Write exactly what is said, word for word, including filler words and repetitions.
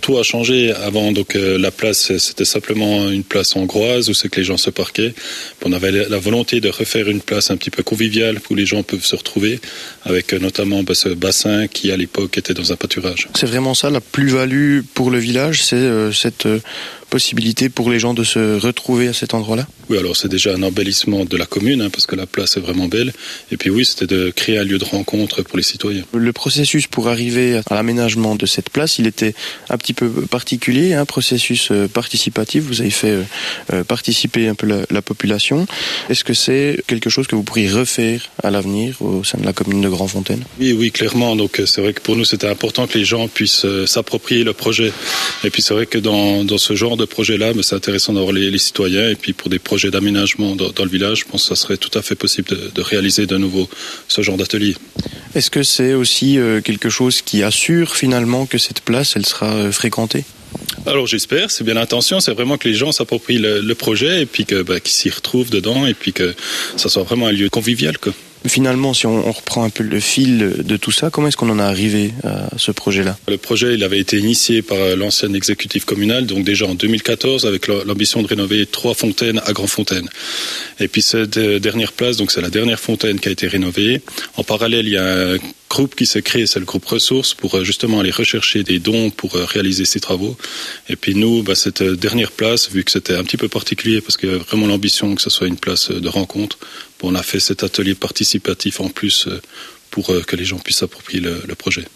Tout a changé. Avant, donc euh, la place, c'était simplement une place hongroise où c'est que les gens se parquaient. On avait la volonté de refaire une place un petit peu conviviale où les gens peuvent se retrouver, avec euh, notamment bah, ce bassin qui à l'époque était dans un pâturage. C'est vraiment ça la plus-value pour le village, c'est euh, cette euh, possibilité pour les gens de se retrouver à cet endroit-là? Oui, alors c'est déjà un embellissement de la commune, hein, parce que la place est vraiment belle. Et puis oui, c'était de créer un lieu de rencontre pour les citoyens. Le processus pour arriver à l'aménagement de cette place, il était un petit peu particulier, un hein, processus euh, participatif. Vous avez fait euh, participer un peu la, la population. Est-ce que c'est quelque chose que vous pourriez refaire à l'avenir au sein de la commune de Grandfontaine? Oui, oui, clairement. Donc c'est vrai que pour nous, c'était important que les gens puissent euh, s'approprier le projet. Et puis c'est vrai que dans, dans ce genre de projet-là, mais c'est intéressant d'avoir les, les citoyens. Et puis pour des projets d'aménagement dans, dans le village, je pense que ça serait tout à fait possible de, de réaliser de nouveau ce genre d'atelier. Est-ce que c'est aussi euh, quelque chose qui assure finalement que cette place, elle sera euh, fréquentée? Alors j'espère, c'est bien l'intention, c'est vraiment que les gens s'approprient le, le projet et puis que, bah, qu'ils s'y retrouvent dedans et puis que ça soit vraiment un lieu convivial, quoi. Finalement, si on, on reprend un peu le fil de tout ça, comment est-ce qu'on en est arrivé à ce projet-là? Le projet, il avait été initié par l'ancien exécutif communal, donc déjà en deux mille quatorze, avec l'ambition de rénover trois fontaines à Grandfontaine. Et puis cette dernière place, donc c'est la dernière fontaine qui a été rénovée. En parallèle, il y a un groupe qui s'est créé, c'est le groupe Ressources, pour justement aller rechercher des dons pour réaliser ces travaux. Et puis nous, bah, cette dernière place, vu que c'était un petit peu particulier, parce qu'il y a vraiment l'ambition que ce soit une place de rencontre, on a fait cet atelier participatif en plus pour que les gens puissent s'approprier le, le projet.